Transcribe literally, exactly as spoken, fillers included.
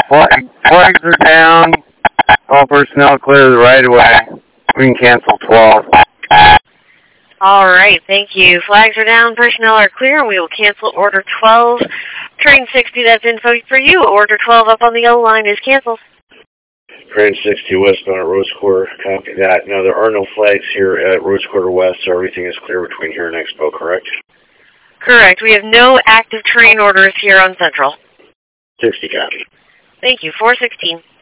Flag, flags are down. All personnel clear the right of way. We can cancel twelve. All right, thank you. Flags are down, personnel are clear, and we will cancel Order twelve. Train sixty, that's info for you. Order twelve up on the O line is canceled. Train sixty westbound at Rose Quarter, copy that. No, there are no flags here at Rose Quarter West, so everything is clear between here and Expo, correct? Correct. We have no active train orders here on Central. sixty copy. Thank you. four sixteen.